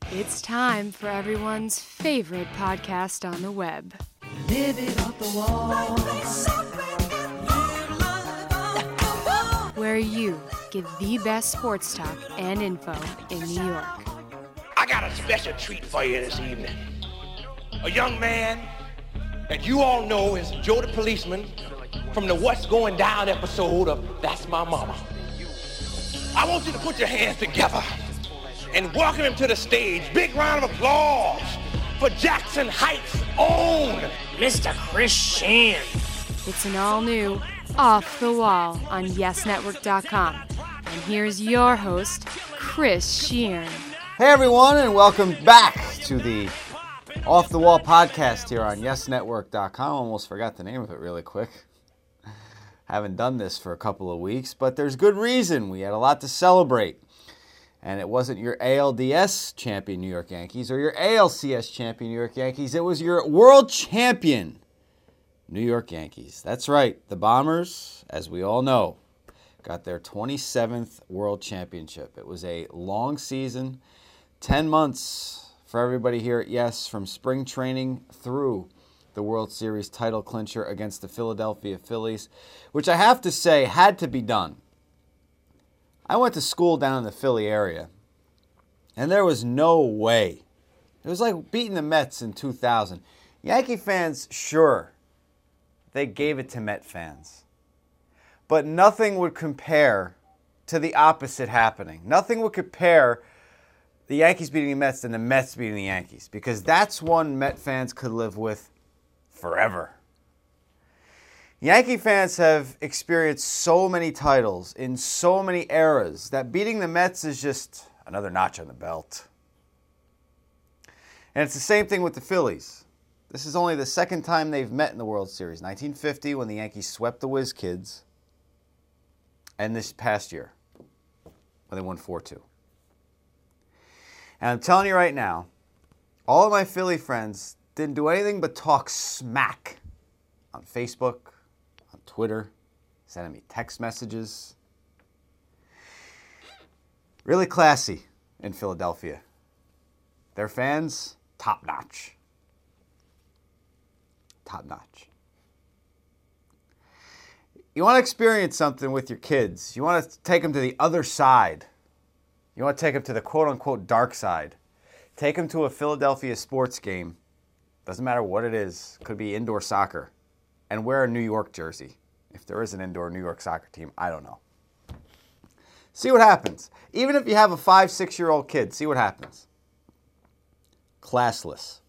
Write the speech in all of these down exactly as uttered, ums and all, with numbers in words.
It's time for everyone's favorite podcast on the web. Live it off the wall. Where you get the best sports talk and info in New York. I got a special treat for you this evening. A young man that you all know is Joe the Policeman from the What's Going Down episode of That's My Mama. I want you to put your hands together and welcome him to the stage. Big round of applause for Jackson Heights' own Mister Chris Sheehan. It's an all-new Off the Wall on yes network dot com. And here's your host, Chris Sheehan. Hey everyone, and welcome back to the Off the Wall podcast here on yes network dot com. Almost forgot the name of it really quick. Haven't done this for a couple of weeks, but there's good reason. We had a lot to celebrate. And it wasn't your A L D S champion New York Yankees or your A L C S champion New York Yankees. It was your world champion New York Yankees. That's right. The Bombers, as we all know, got their twenty-seventh world championship. It was a long season, ten months for everybody here at Yes, from spring training through the World Series title clincher against the Philadelphia Phillies, which I have to say had to be done. I went to school down in the Philly area, and there was no way. It was like beating the Mets in two thousand. Yankee fans, sure, they gave it to Met fans. But nothing would compare to the opposite happening. Nothing would compare the Yankees beating the Mets than the Mets beating the Yankees, because that's one Met fans could live with forever. Yankee fans have experienced so many titles in so many eras that beating the Mets is just another notch on the belt. And it's the same thing with the Phillies. This is only the second time they've met in the World Series. nineteen fifty when the Yankees swept the Whiz Kids, and this past year when they won four two. And I'm telling you right now, all of my Philly friends didn't do anything but talk smack on Facebook, on Twitter, sending me text messages. Really classy in Philadelphia. Their fans, top notch. Top notch. You want to experience something with your kids. You want to take them to the other side. You want to take them to the quote-unquote dark side. Take them to a Philadelphia sports game. Doesn't matter what it is. Could be indoor soccer. And wear a New York jersey. If there is an indoor New York soccer team, I don't know. See what happens. Even if you have a five, six-year-old kid, see what happens. Classless.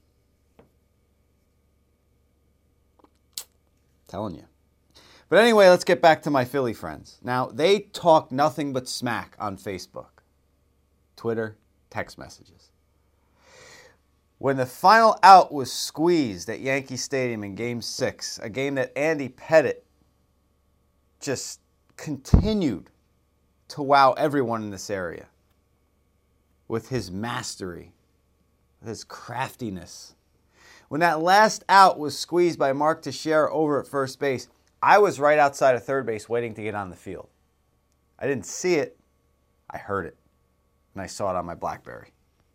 Telling you. But anyway, let's get back to my Philly friends. Now, they talk nothing but smack on Facebook, Twitter, text messages. When the final out was squeezed at Yankee Stadium in Game six, a game that Andy Pettitte just continued to wow everyone in this area with his mastery, with his craftiness. When that last out was squeezed by Mark Teixeira over at first base, I was right outside of third base waiting to get on the field. I didn't see it, I heard it, and I saw it on my BlackBerry.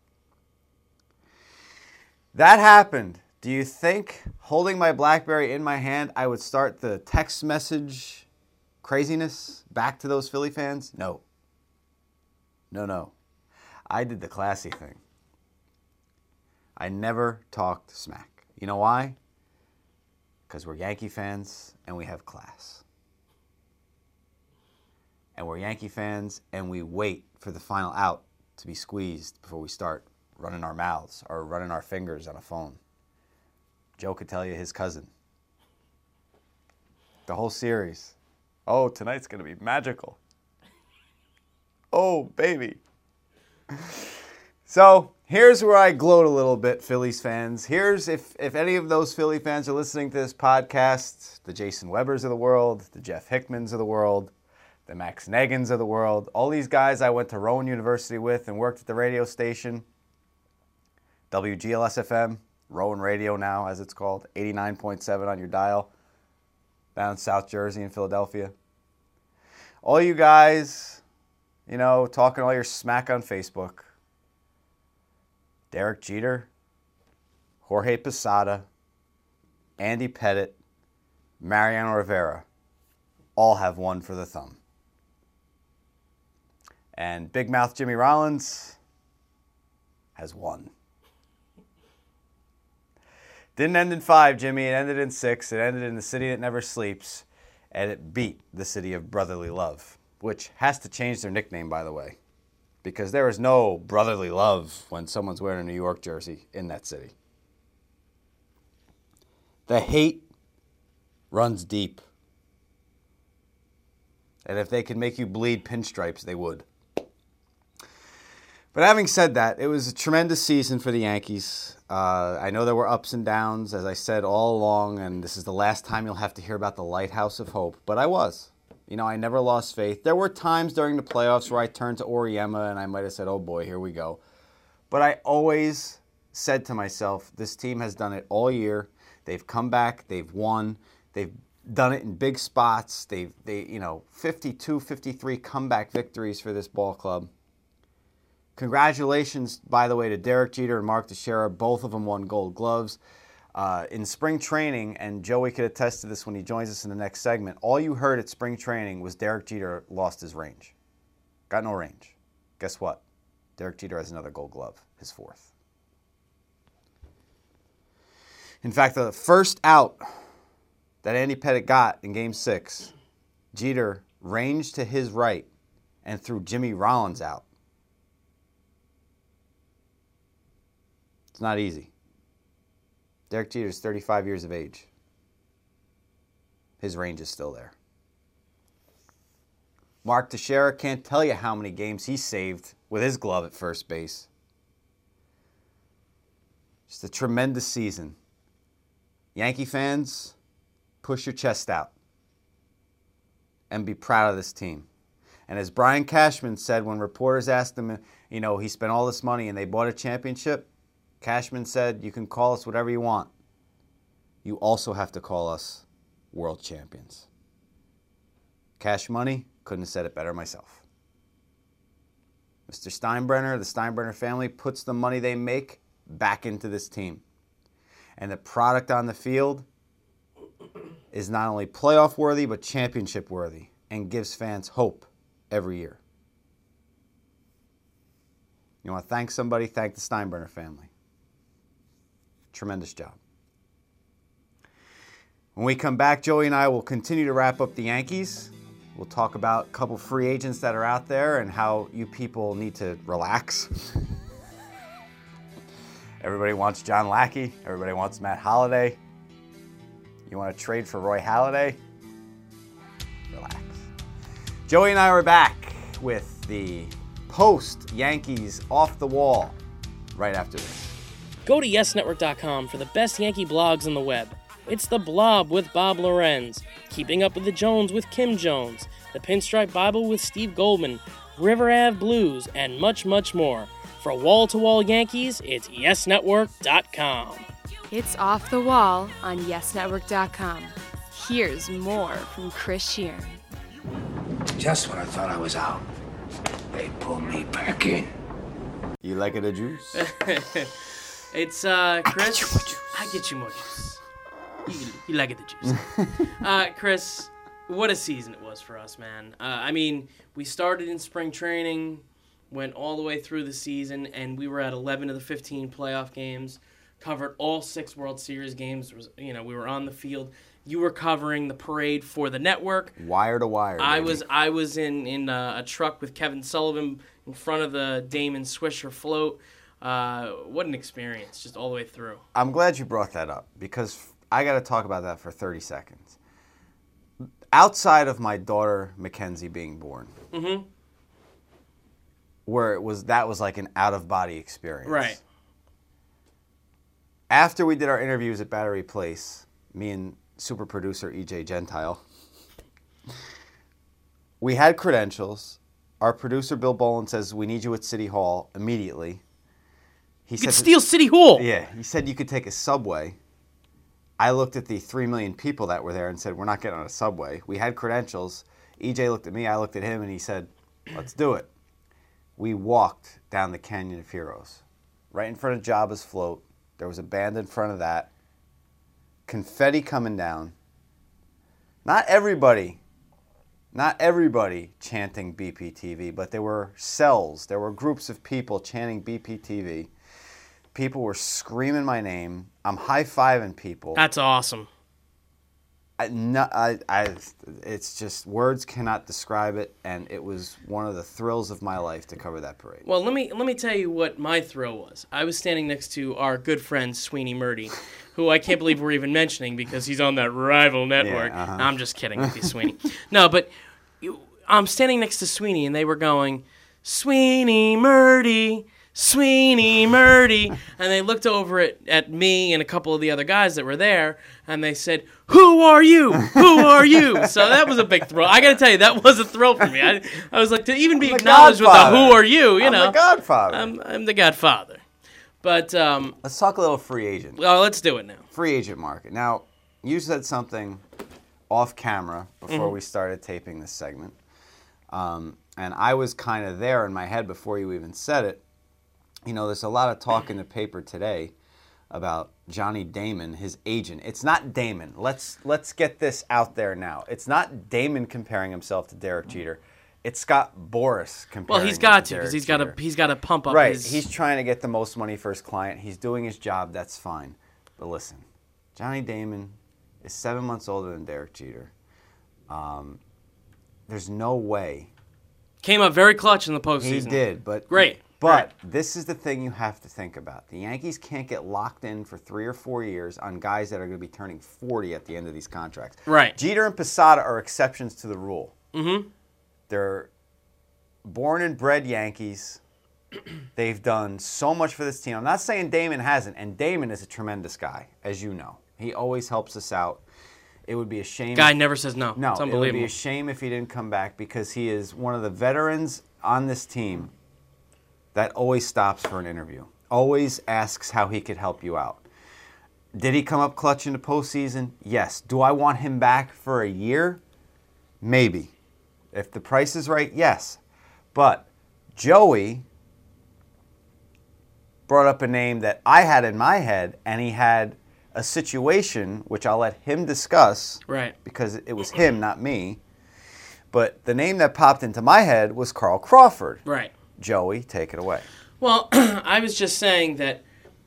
That happened. Do you think, holding my BlackBerry in my hand, I would start the text message craziness back to those Philly fans? No. No, no. I did the classy thing. I never talked smack. You know why? Because we're Yankee fans and we have class. And we're Yankee fans and we wait for the final out to be squeezed before we start running our mouths or running our fingers on a phone. Joe could tell you his cousin. The whole series. Oh, tonight's going to be magical. Oh, baby. So, here's where I gloat a little bit, Phillies fans. Here's, if, if any of those Philly fans are listening to this podcast, the Jason Webbers of the world, the Jeff Hickmans of the world, the Max Negans of the world, all these guys I went to Rowan University with and worked at the radio station, W G L S F M, Rowan Radio now, as it's called, eighty-nine point seven on your dial, down in South Jersey and Philadelphia. All you guys, you know, talking all your smack on Facebook. Derek Jeter, Jorge Posada, Andy Pettitte, Mariano Rivera all have one for the thumb. And Big Mouth Jimmy Rollins has one. Didn't end in five, Jimmy. It ended in six. It ended in the city that never sleeps. And it beat the city of brotherly love, which has to change their nickname, by the way, because there is no brotherly love when someone's wearing a New York jersey in that city. The hate runs deep. And if they could make you bleed pinstripes, they would. But having said that, it was a tremendous season for the Yankees. Uh, I know there were ups and downs, as I said all along, and this is the last time you'll have to hear about the lighthouse of hope. But I was. You know, I never lost faith. There were times during the playoffs where I turned to Oriema and I might have said, oh boy, here we go. But I always said to myself, this team has done it all year. They've come back. They've won. They've done it in big spots. They've, they, you know, fifty-two, fifty-three comeback victories for this ball club. Congratulations, by the way, to Derek Jeter and Mark Teixeira. Both of them won Gold Gloves. Uh, in spring training, and Joey could attest to this when he joins us in the next segment, all you heard at spring training was Derek Jeter lost his range. Got no range. Guess what? Derek Jeter has another Gold Glove, his fourth. In fact, the first out that Andy Pettitte got in Game six, Jeter ranged to his right and threw Jimmy Rollins out. It's not easy. Derek Jeter is thirty-five years of age. His range is still there. Mark Teixeira can't tell you how many games he saved with his glove at first base. Just a tremendous season. Yankee fans, push your chest out and be proud of this team. And as Brian Cashman said when reporters asked him, you know, he spent all this money and they bought a championship, Cashman said, you can call us whatever you want. You also have to call us world champions. Cash Money, couldn't have said it better myself. Mister Steinbrenner, the Steinbrenner family, puts the money they make back into this team. And the product on the field is not only playoff worthy, but championship worthy, and gives fans hope every year. You want to thank somebody? Thank the Steinbrenner family. Tremendous job. When we come back, Joey and I will continue to wrap up the Yankees. We'll talk about a couple free agents that are out there and how you people need to relax. Everybody wants John Lackey. Everybody wants Matt Holliday. You want to trade for Roy Halladay? Relax. Joey and I are back with the post-Yankees Off the Wall right after this. Go to yes network dot com for the best Yankee blogs on the web. It's The Blob with Bob Lorenz, Keeping Up with the Jones with Kim Jones, The Pinstripe Bible with Steve Goldman, River Ave Blues, and much, much more. For wall-to-wall Yankees, it's yes network dot com. It's Off the Wall on yes network dot com. Here's more from Chris Sheeran. Just when I thought I was out, they pulled me back in. You like it a juice? It's, uh, Chris. I get you more juice. You, you like it, the juice. uh, Chris, what a season it was for us, man. Uh, I mean, we started in spring training, went all the way through the season, and we were at eleven of the fifteen playoff games, covered all six World Series games. You know, we were on the field. You were covering the parade for the network. Wire to wire. I baby. was I was in, in a, a truck with Kevin Sullivan in front of the Damon Swisher float. Uh, what an experience, just all the way through. I'm glad you brought that up because I got to talk about that for thirty seconds. Outside of my daughter Mackenzie being born, mm-hmm. where it was that was like an out-of-body experience. Right. After we did our interviews at Battery Place, me and super producer E J Gentile, we had credentials. Our producer Bill Boland says, we need you at City Hall immediately. He You said could steal City Hall. Yeah, he said you could take a subway. I looked at the three million people that were there and said, we're not getting on a subway. We had credentials. E J looked at me, I looked at him, and he said, let's do it. We walked down the Canyon of Heroes. right in front of Jabba's float. There was a band in front of that. Confetti coming down. Not everybody, not everybody chanting B P T V, but there were cells. There were groups of people chanting B P T V. People were screaming my name. I'm high-fiving people. That's awesome. I, no, I, I, it's just, words cannot describe it, and it was one of the thrills of my life to cover that parade. Well, let me let me tell you what my thrill was. I was standing next to our good friend Sweeney Murdy, who I can't believe we're even mentioning because he's on that rival network. Yeah, uh-huh. No, I'm just kidding with you, Sweeney. No, but you, I'm standing next to Sweeney, and they were going, Sweeney Murdy, Sweeney Murdy. And they looked over at, at me and a couple of the other guys that were there, and they said, who are you? Who are you? So that was a big thrill. I got to tell you, that was a thrill for me. I, I was like, to even be I'm the acknowledged with the Godfather. who are you, you I'm know. the Godfather. I'm, I'm the Godfather. But, um, Let's talk a little free agent. well, let's do it now. Free agent market. Now, you said something off camera before Mm-hmm. we started taping this segment. Um, and I was kind of there in my head before you even said it. You know, there's a lot of talk in the paper today about Johnny Damon, his agent. It's not Damon. Let's let's get this out there now. It's not Damon comparing himself to Derek Jeter. It's Scott Boras comparing Well, he's him got to to because Derek he's got to Jeter. he's got to pump up Right. his. He's trying to get the most money for his client. He's doing his job. That's fine. But listen, Johnny Damon is seven months older than Derek Jeter. Um, there's no way. Came up very clutch in the postseason. He did, but Great. But Great. this is the thing you have to think about. The Yankees can't get locked in for three or four years on guys that are going to be turning forty at the end of these contracts. Right. Jeter and Posada are exceptions to the rule. Mm-hmm. They're born and bred Yankees. They've done so much for this team. I'm not saying Damon hasn't, and Damon is a tremendous guy, as you know. He always helps us out. It would be a shame. Guy if, never says no. No, It's it would unbelievable. be a shame if he didn't come back because he is one of the veterans on this team that always stops for an interview, always asks how he could help you out. Did he come up clutch in the postseason? Yes. Do I want him back for a year? Maybe. If the price is right, yes. But Joey brought up a name that I had in my head, and he had a situation, which I'll let him discuss, Right. because it was him, not me. But the name that popped into my head was Carl Crawford. Right. Joey, take it away. Well, I was just saying that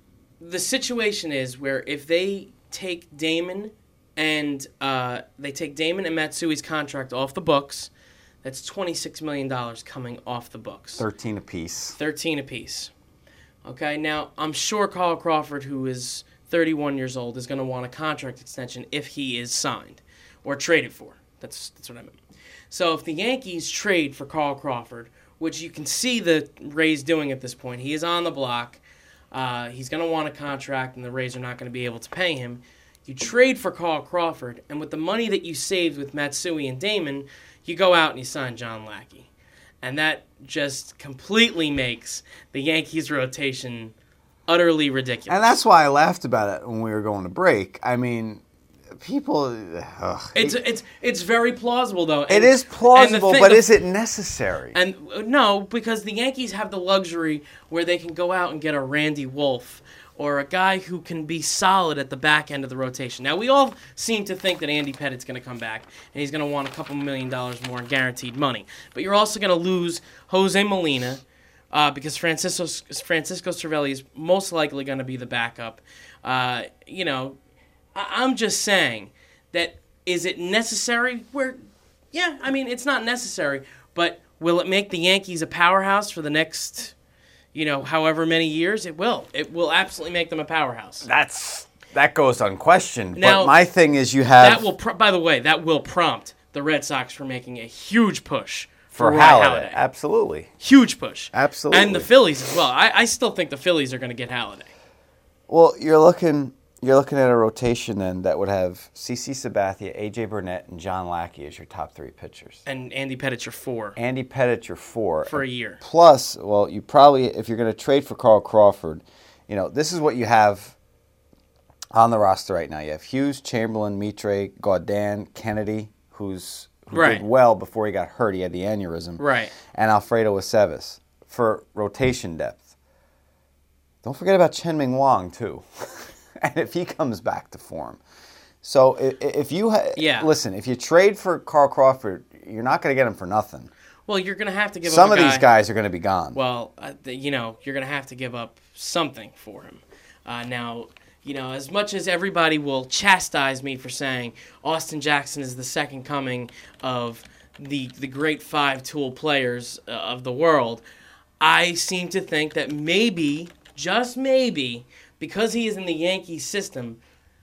the situation is where if they take Damon and uh, they take Damon and Matsui's contract off the books, that's twenty-six million dollars coming off the books. thirteen apiece. thirteen apiece. Okay, now I'm sure Carl Crawford, who is thirty-one years old, is going to want a contract extension if he is signed or traded for. That's that's what I meant. So if the Yankees trade for Carl Crawford, which you can see the Rays doing at this point, he is on the block. Uh, he's going to want a contract, and the Rays are not going to be able to pay him. You trade for Carl Crawford, and with the money that you saved with Matsui and Damon, you go out and you sign John Lackey. And that just completely makes the Yankees' rotation utterly ridiculous. And that's why I laughed about it when we were going to break. I mean, people... Ugh. It's it, it's it's very plausible, though. it And- is and the plausible, thing- but the- is it necessary? And uh, no, because the Yankees have the luxury where they can go out and get a Randy Wolf or a guy who can be solid at the back end of the rotation. Now, we all seem to think that Andy Pettit's going to come back, and he's going to want a couple million dollars more in guaranteed money. But you're also going to lose Jose Molina uh, because Francisco, Francisco Cervelli is most likely going to be the backup. Uh, you know, I, I'm just saying that is it necessary? Where, yeah, I mean, it's not necessary, but will it make the Yankees a powerhouse for the next... you know, however many years, it will. It will absolutely make them a powerhouse. That's that goes unquestioned. Now, but my thing is you have... That will, pro- by the way, that will prompt the Red Sox for making a huge push for Roy Halladay. Absolutely. Huge push. Absolutely. And the Phillies as well. I, I still think the Phillies are going to get Halladay. Well, you're looking you're looking at a rotation then that would have CeCe Sabathia, A J Burnett, and John Lackey as your top three pitchers. And Andy Pettit's your four Andy Pettit, your four. for a year. Plus, well, you probably, if you're going to trade for Carl Crawford, you know, this is what you have on the roster right now. You have Hughes, Chamberlain, Mitre, Gaudin, Kennedy, who's who Right. did well before he got hurt. He had the aneurysm. Right. And Alfredo Aceves for rotation depth. don't forget about Chen Ming Wang, too. And if he comes back to form. So if, if you ha- yeah. listen, if you trade for Carl Crawford, you're not going to get him for nothing. Well, you're going to have to give Some up of a guy, these guys are going to be gone. Well, uh, the, you know, you're going to have to give up something for him. Uh, now, you know, as much as everybody will chastise me for saying Austin Jackson is the second coming of the the great five tool players uh, of the world, I seem to think that maybe, just maybe, because he is in the Yankees system,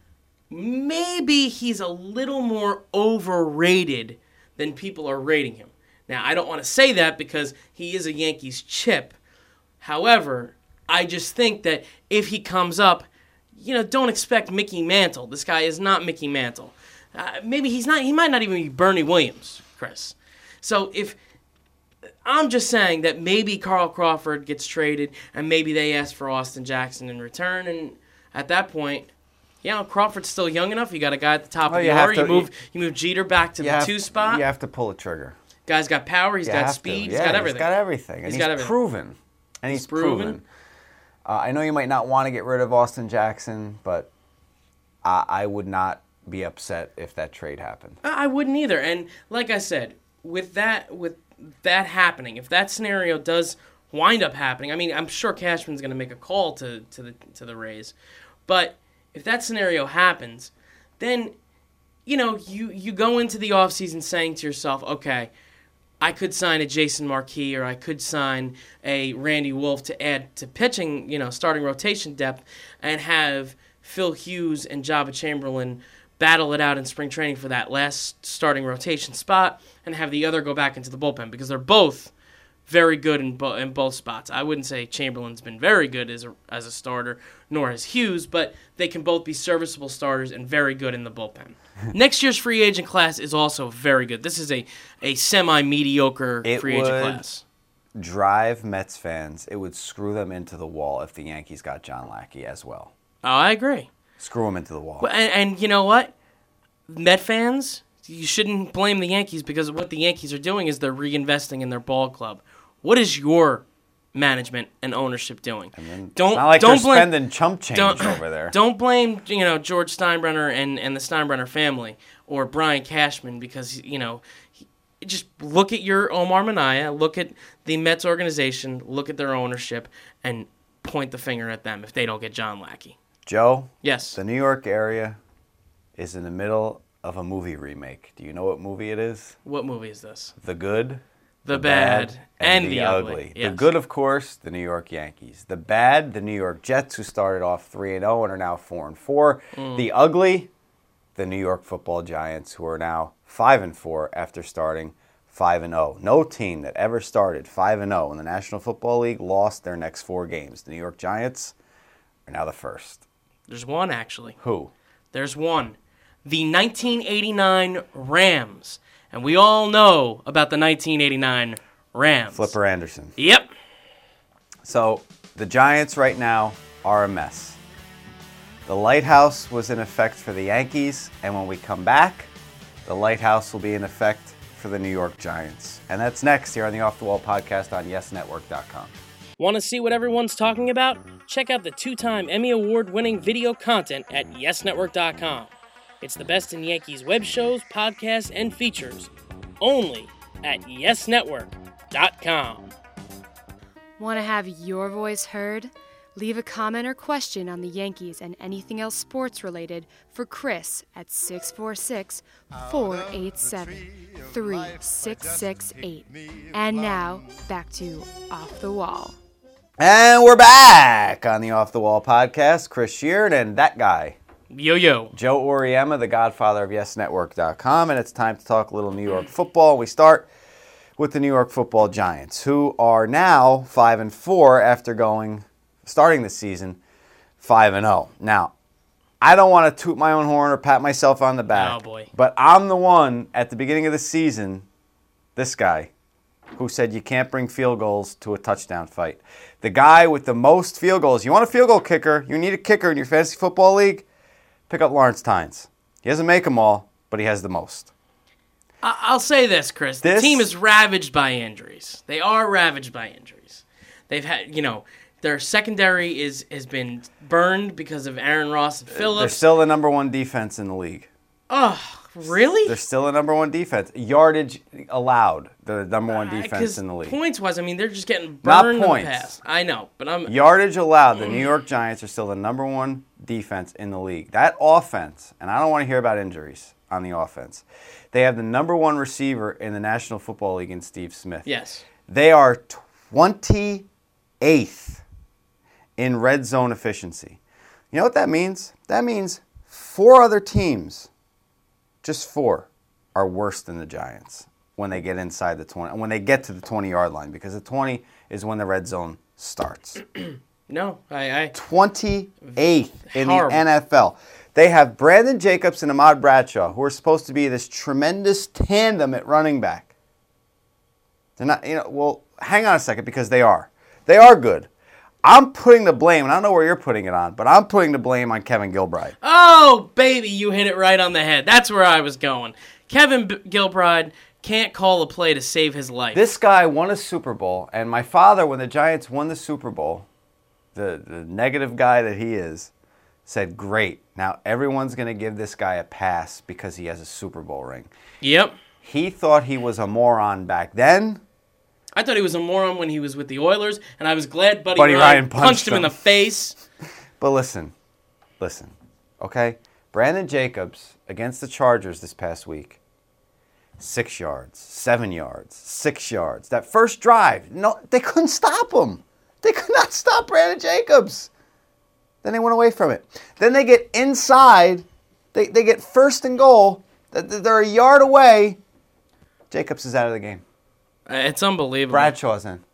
maybe he's a little more overrated than people are rating him. Now, I don't want to say that because he is a Yankees chip. However, I just think that if he comes up, you know, don't expect Mickey Mantle. This guy is not Mickey Mantle. Uh, maybe he's not. He might not even be Bernie Williams, Chris. So if I'm just saying that maybe Carl Crawford gets traded and maybe they ask for Austin Jackson in return, and at that point, you know, Crawford's still young enough. You got a guy at the top well, of the you order. To, you move you move Jeter back to the have, two spot. You have to pull a trigger. Guy's got power. He's you got speed. Yeah, he's got everything. He's got everything. And he's, he's got everything. proven. And he's, he's proven. proven. Uh, I know you might not want to get rid of Austin Jackson, but I, I would not be upset if that trade happened. I wouldn't either. And like I said, with that with that happening, if that scenario does wind up happening, I mean, I'm sure Cashman's going to make a call to, to the to the Rays. But if that scenario happens, then, you know, you, you go into the offseason saying to yourself, okay, I could sign a Jason Marquis or I could sign a Randy Wolf to add to pitching, you know, starting rotation depth and have Phil Hughes and Jabba Chamberlain battle it out in spring training for that last starting rotation spot and have the other go back into the bullpen because they're both very good in, bo- in both spots. I wouldn't say Chamberlain's been very good as a, as a starter, nor has Hughes, but they can both be serviceable starters and very good in the bullpen. Next year's free agent class is also very good. This is a, a semi-mediocre it free agent class. Drive Mets fans, it would screw them into the wall if the Yankees got John Lackey as well. Oh, I agree. Screw them into the wall. Well, and, and you know what? Met fans, you shouldn't blame the Yankees because what the Yankees are doing is they're reinvesting in their ball club. What is your management and ownership doing? I mean, don't it's not like don't they're blame, spending chump change don't, over there. Don't blame you know George Steinbrenner and, and the Steinbrenner family or Brian Cashman because you know he, just look at your Omar Minaya, look at the Mets organization, look at their ownership, and point the finger at them if they don't get John Lackey. Joe? Yes. The New York area is in the middle of a movie remake. Do you know what movie it is? What movie is this? The Good, The, the Bad, bad, and, and the, the Ugly. ugly. Yes. The Good, of course, the New York Yankees. The Bad, the New York Jets, who started off three and oh and are now four and four. Mm. The Ugly, the New York Football Giants, who are now five and four after starting five and oh. No team that ever started five and oh in the National Football League lost their next four games. The New York Giants are now the first. There's one, actually. Who? There's one. The nineteen eighty-nine Rams. And we all know about the nineteen eighty-nine Rams. Flipper Anderson. Yep. So, the Giants right now are a mess. The lighthouse was in effect for the Yankees, and when we come back, the lighthouse will be in effect for the New York Giants. And that's next here on the Off the Wall podcast on yes network dot com. Want to see what everyone's talking about? Check out the two-time Emmy Award-winning video content at yes network dot com. It's the best in Yankees web shows, podcasts, and features. Only at yes network dot com. Want to have your voice heard? Leave a comment or question on the Yankees and anything else sports-related for Chris at six four six, four eight seven, three six six eight. And now, back to Off the Wall. And we're back on the Off the Wall podcast. Chris Sheard and that guy. Yo, yo. Joe Oriema, the godfather of yes network dot com. And it's time to talk a little New York football. We start with the New York Football Giants, who are now five and four after going, starting the season, five and oh. Now, I don't want to toot my own horn or pat myself on the back. Oh, boy. But I'm the one at the beginning of the season, this guy, who said you can't bring field goals to a touchdown fight. The guy with the most field goals. You want a field goal kicker, you need a kicker in your fantasy football league, pick up Lawrence Tynes. He doesn't make them all, but he has the most. I'll say this, Chris. This? The team is ravaged by injuries. They are ravaged by injuries. They've had, you know, Their secondary is has been burned because of Aaron Ross and Phillips. They're still the number one defense in the league. Oh, really? They're still the number one defense. Yardage allowed, the number one defense uh, in the league. Points-wise, I mean, they're just getting Not burned in points. the past. I know, but I'm... Yardage allowed, the New York Giants are still the number one defense in the league. That offense, and I don't want to hear about injuries on the offense, they have the number one receiver in the National Football League in Steve Smith. Yes. They are twenty-eighth in red zone efficiency. You know what that means? That means four other teams, just four, are worse than the Giants when they get inside the twenty, when they get to the twenty-yard line, because the twenty is when the red zone starts. No, I... I twenty-eighth in Horrible. the N F L. They have Brandon Jacobs and Ahmad Bradshaw, who are supposed to be this tremendous tandem at running back. They're not, you know, well, hang on a second, because they are. They are good. I'm putting the blame, and I don't know where you're putting it on, but I'm putting the blame on Kevin Gilbride. Oh, baby, you hit it right on the head. That's where I was going. Kevin B- Gilbride can't call a play to save his life. This guy won a Super Bowl, and my father, when the Giants won the Super Bowl, the, the negative guy that he is, said, great, now everyone's going to give this guy a pass because he has a Super Bowl ring. Yep. He thought he was a moron back then. I thought he was a moron when he was with the Oilers, and I was glad Buddy, Buddy Ryan, Ryan punched, punched him in him. the face. But listen, listen, okay? Brandon Jacobs against the Chargers this past week. Six yards, seven yards, six yards. That first drive, no, they couldn't stop him. They could not stop Brandon Jacobs. Then they went away from it. Then they get inside. They, they get first and goal. They're a yard away. Jacobs is out of the game. Uh, It's unbelievable. Bradshaw's in.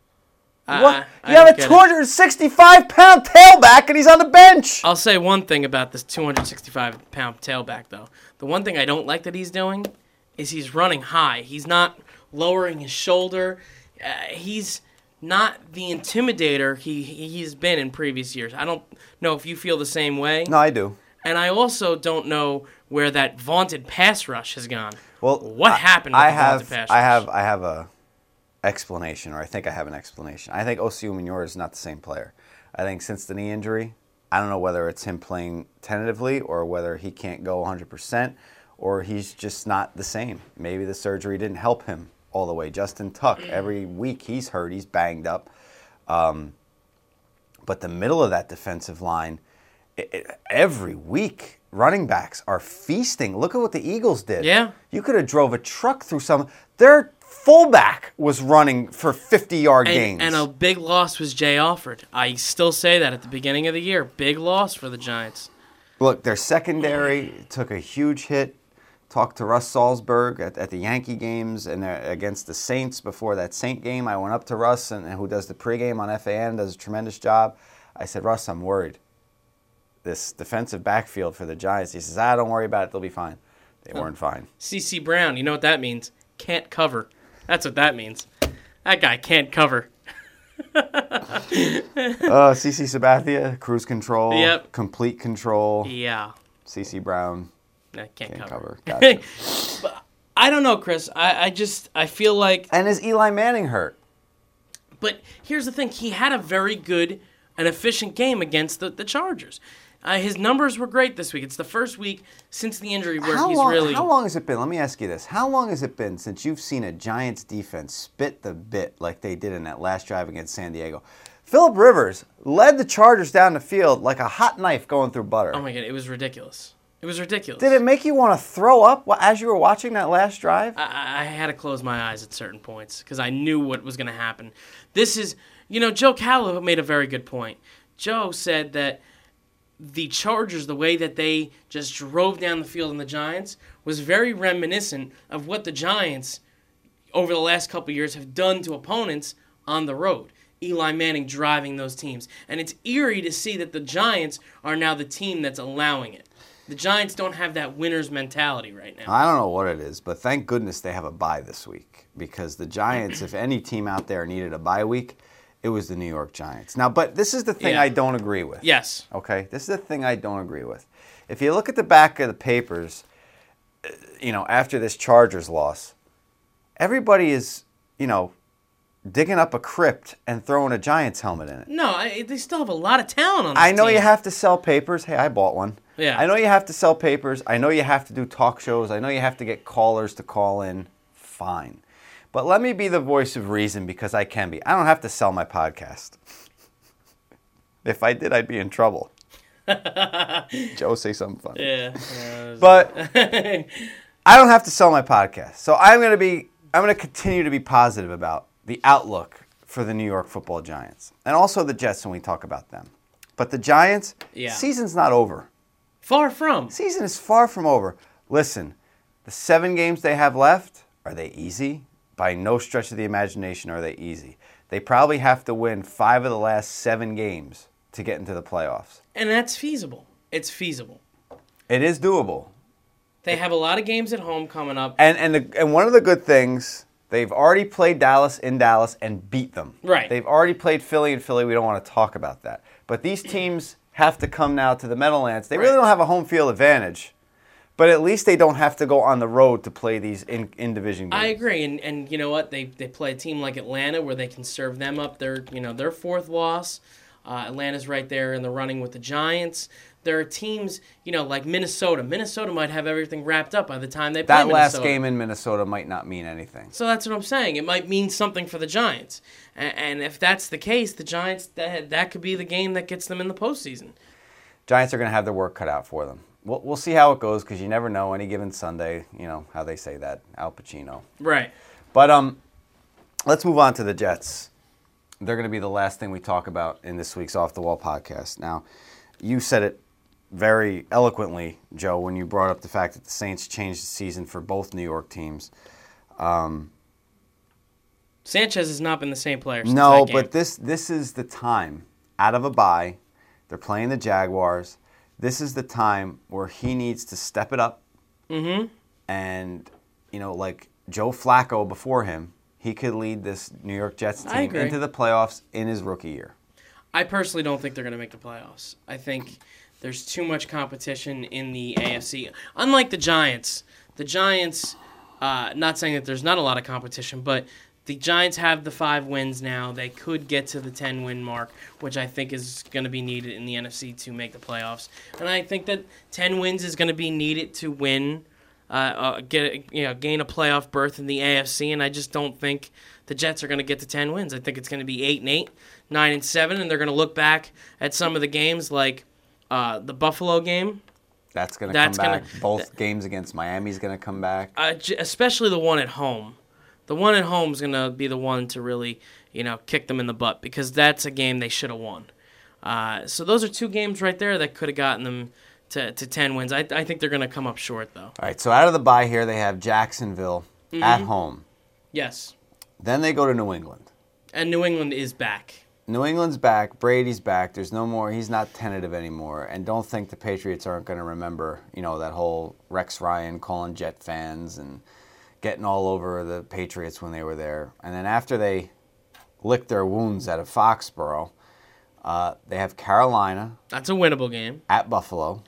I- What? I- I You have don't a get it. two hundred sixty-five pound tailback and he's on the bench. I'll say one thing about this two hundred sixty-five pound tailback, though. The one thing I don't like that he's doing is he's running high. He's not lowering his shoulder. Uh, he's not the intimidator he he's been in previous years. I don't know if you feel the same way. No, I do. And I also don't know where that vaunted pass rush has gone. Well, what I- happened with I the have, vaunted pass I rush? have, I have a explanation, or I think I have an explanation. I think Osi Umenyiora is not the same player. I think since the knee injury, I don't know whether it's him playing tentatively or whether he can't go one hundred percent or he's just not the same. Maybe the surgery didn't help him all the way. Justin Tuck, every week he's hurt, he's banged up. Um, but the middle of that defensive line, it, it, every week, running backs are feasting. Look at what the Eagles did. Yeah. You could have drove a truck through some. Their fullback was running for fifty-yard And, gains. and a big loss was Jay Alford. I still say that at the beginning of the year. Big loss for the Giants. Look, their secondary took a huge hit. Talked to Russ Salzberg at, at the Yankee games and uh, against the Saints before that Saint game. I went up to Russ, and, and who does the pregame on F A N, does a tremendous job. I said, Russ, I'm worried. This defensive backfield for the Giants. He says, ah, don't worry about it. They'll be fine. They weren't fine. C C Brown, you know what that means? Can't cover. That's what that means. That guy can't cover. uh, C C Sabathia, cruise control, Yep. complete control. Yeah. C C Brown, I can't, can't cover. cover. Gotcha. But I don't know, Chris. I, I just, I feel like... And is Eli Manning hurt? But here's the thing. He had a very good and efficient game against the, the Chargers. Uh, his numbers were great this week. It's the first week since the injury where How he's long, really... how long has it been? Let me ask you this. How long has it been since you've seen a Giants defense spit the bit like they did in that last drive against San Diego? Phillip Rivers led the Chargers down the field like a hot knife going through butter. Oh, my God. It was ridiculous. It was ridiculous. Did it make you want to throw up as you were watching that last drive? I, I had to close my eyes at certain points because I knew what was going to happen. This is, you know, Joe Callow made a very good point. Joe said that the Chargers, the way that they just drove down the field in the Giants, was very reminiscent of what the Giants, over the last couple of years, have done to opponents on the road. Eli Manning driving those teams. And it's eerie to see that the Giants are now the team that's allowing it. The Giants don't have that winner's mentality right now. I don't know what it is, but thank goodness they have a bye this week because the Giants, if any team out there needed a bye week, it was the New York Giants. Now, but this is the thing Yeah. I don't agree with. Yes. Okay? This is the thing I don't agree with. If you look at the back of the papers, you know, after this Chargers loss, everybody is, you know, digging up a crypt and throwing a Giants helmet in it. No, I, they still have a lot of talent on this I know team. you have to sell papers. Hey, I bought one. Yeah. I know you have to sell papers. I know you have to do talk shows. I know you have to get callers to call in. Fine. But let me be the voice of reason because I can be. I don't have to sell my podcast. If I did, I'd be in trouble. Joe, say something funny. Yeah. yeah but I don't have to sell my podcast. So I'm going to be I'm going to continue to be positive about the outlook for the New York Football Giants. And also the Jets when we talk about them. But the Giants, yeah. season's not over. Far from. Season is far from over. Listen, the seven games they have left, are they easy? By no stretch of the imagination are they easy. They probably have to win five of the last seven games to get into the playoffs. And that's feasible. It's feasible. It is doable. They have a lot of games at home coming up. And and the, and one of the good things, they've already played Dallas in Dallas and beat them. Right. They've already played Philly in Philly. We don't want to talk about that. But these teams have to come now to the Meadowlands. They really Right. don't have a home field advantage. But at least they don't have to go on the road to play these in, in division games. I agree, and and you know what? They they play a team like Atlanta where they can serve them up their you know their fourth loss. Uh, Atlanta's right there in the running with the Giants. There are teams, you know, like Minnesota. Minnesota might have everything wrapped up by the time they play That Minnesota. last game in Minnesota might not mean anything. So that's what I'm saying. It might mean something for the Giants, and, and if that's the case, the Giants that that could be the game that gets them in the postseason. Giants are going to have their work cut out for them. We'll, we'll see how it goes because you never know any given Sunday, you know, how they say that, Al Pacino. Right. But um, let's move on to the Jets. They're going to be the last thing we talk about in this week's Off the Wall podcast. Now, you said it very eloquently, Joe, when you brought up the fact that the Saints changed the season for both New York teams. Um, Sanchez has not been the same player since no, that game. but this this is the time, out of a bye, they're playing the Jaguars. This is the time where he needs to step it up. Mm-hmm. And, you know, like Joe Flacco before him, he could lead this New York Jets I team agree. into the playoffs in his rookie year. I personally don't think they're going to make the playoffs. I think there's too much competition in the A F C. Unlike the Giants, the Giants, uh, not saying that there's not a lot of competition, but the Giants have the five wins now. They could get to the ten-win mark, which I think is going to be needed in the N F C to make the playoffs. And I think that ten wins is going to be needed to win, uh, uh, get you know, gain a playoff berth in the A F C. And I just don't think the Jets are going to get to ten wins. I think it's going to be eight and eight, nine and seven, and they're going to look back at some of the games like uh, the Buffalo game. That's going to come That's back. gonna- Both th- games against Miami's going to come back. Uh, j- especially the one at home. The one at home is going to be the one to really, you know, kick them in the butt because that's a game they should have won. Uh, so those are two games right there that could have gotten them to, to ten wins. I, I think they're going to come up short, though. All right, so out of the bye here, they have Jacksonville Mm-hmm. at home. Yes. Then they go to New England. And New England is back. New England's back. Brady's back. There's no more. He's not tentative anymore. And don't think the Patriots aren't going to remember, you know, that whole Rex Ryan calling Jet fans and getting all over the Patriots when they were there. And then after they licked their wounds out of Foxborough, uh, they have Carolina That's a winnable game. at Buffalo,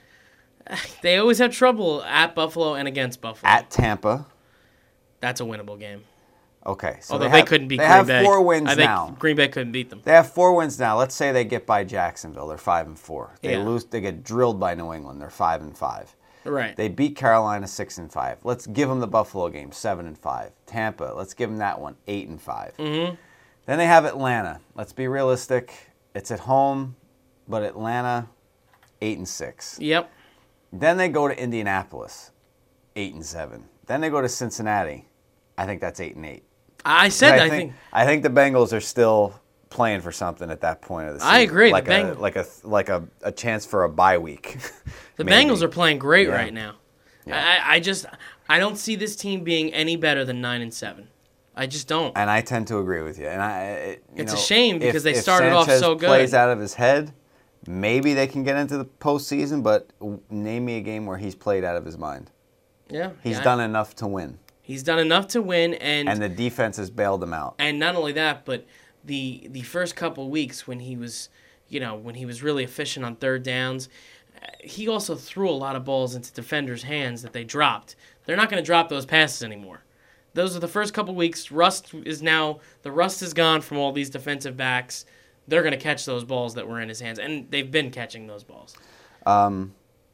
They always have trouble at Buffalo and against Buffalo. at Tampa. That's a winnable game. Okay, so Although they, they, have, couldn't beat they Green have Bay. four wins I think now. Green Bay couldn't beat them. They have four wins now. Let's say they get by Jacksonville. They're five and four. They Yeah. lose. They get drilled by New England. They're five and five. Right. They beat Carolina six and five. Let's give them the Buffalo game seven and five. Tampa. Let's give them that one eight and five. Mm-hmm. Then they have Atlanta. Let's be realistic. It's at home, but Atlanta eight and six. Yep. Then they go to Indianapolis, eight and seven. Then they go to Cincinnati. I think that's eight and eight. I said I I think, think I think the Bengals are still playing for something at that point of the season. I agree, the Like a Beng- like a like a, a chance for a bye week. the Maybe. Bengals are playing great Yeah. right now. Yeah. I, I just I don't see this team being any better than nine and seven. I just don't. And I tend to agree with you. And I, it, you It's a know, shame because if- they if started off Sanchez so good. Plays out of his head. Maybe they can get into the postseason, but name me a game where he's played out of his mind. Yeah, He's yeah. done enough to win, He's done enough to win, and and the defense has bailed him out. and not only that, but the the first couple weeks when he was, you know, when he was really efficient on third downs, uh, he also threw a lot of balls into defenders' hands that they dropped. They're not going to drop those passes anymore. those are the first couple weeks. Rust is now the rust is gone from all these defensive backs. They're going to catch those balls that were in his hands, and they've been catching those balls. Um,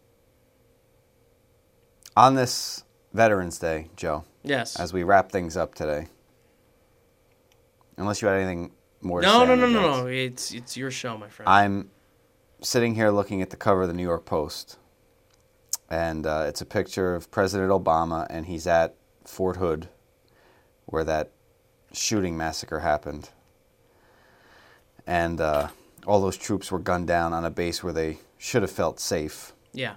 on this Veterans Day, Joe. Yes. As we wrap things up today, unless you had anything more to no, say. No, on no, the no, Jets. no, no. It's it's your show, my friend. I'm sitting here looking at the cover of the New York Post, and uh, it's a picture of President Obama, and he's at Fort Hood, where that shooting massacre happened. And uh, all those troops were gunned down on a base where they should have felt safe. Yeah.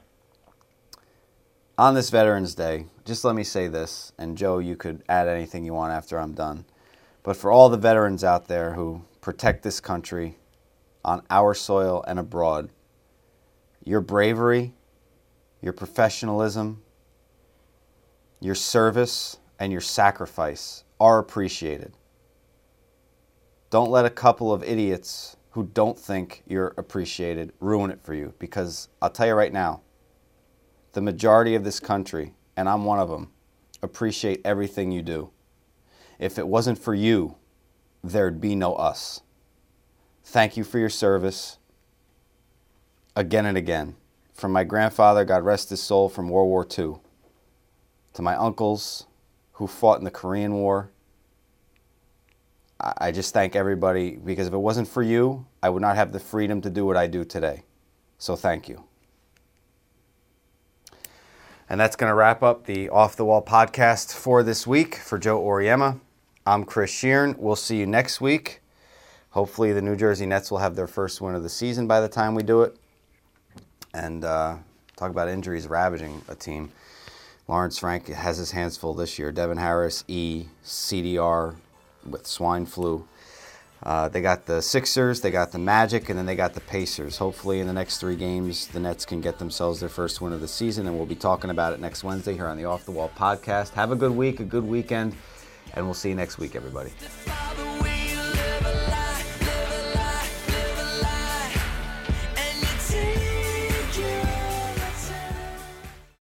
On this Veterans Day, just let me say this, and Joe, you could add anything you want after I'm done. But for all the veterans out there who protect this country on our soil and abroad, your bravery, your professionalism, your service, and your sacrifice are appreciated. Don't let a couple of idiots who don't think you're appreciated ruin it for you, because I'll tell you right now, the majority of this country, and I'm one of them, appreciate everything you do. If it wasn't for you, there'd be no us. Thank you for your service again and again. From my grandfather, God rest his soul, from World War Two, to my uncles who fought in the Korean War. I just thank everybody, because if it wasn't for you, I would not have the freedom to do what I do today. So thank you. And that's going to wrap up the Off the Wall podcast for this week. For Joe Auriemma, I'm Chris Sheeran. We'll see you next week. Hopefully the New Jersey Nets will have their first win of the season by the time we do it. And uh, talk about injuries ravaging a team. Lawrence Frank has his hands full this year. Devin Harris, E, C D R with swine flu. Uh, they got the Sixers, they got the Magic, and then they got the Pacers. Hopefully in the next three games, the Nets can get themselves their first win of the season, and we'll be talking about it next Wednesday here on the Off the Wall podcast. Have a good week, a good weekend, and we'll see you next week, everybody.